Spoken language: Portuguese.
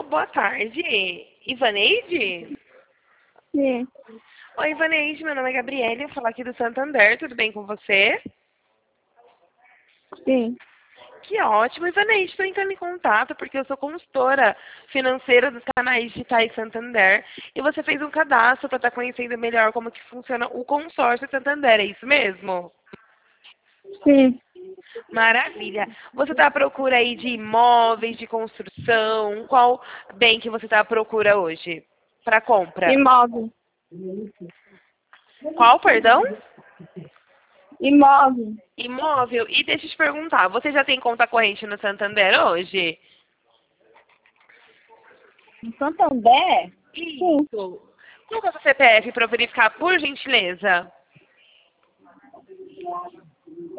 boa tarde. Ivaneide? Sim, Oi, Ivaneide, meu nome é Gabriele, eu falo aqui do Santander, tudo bem com você? sim. Que ótimo, Ivaneide, estou entrando em contato porque eu sou consultora financeira dos canais digitais Santander e você fez um cadastro para estar conhecendo melhor como que funciona o consórcio Santander, é isso mesmo? Sim. Maravilha. Você está à procura aí de imóveis, de construção? Qual bem que você está à procura hoje para compra? Imóvel. Qual, perdão? Imóvel. Imóvel. E deixa eu te perguntar, você já tem conta corrente no Santander hoje? No Santander? Sim. Isso. Qual que é o seu CPF para eu verificar, por gentileza?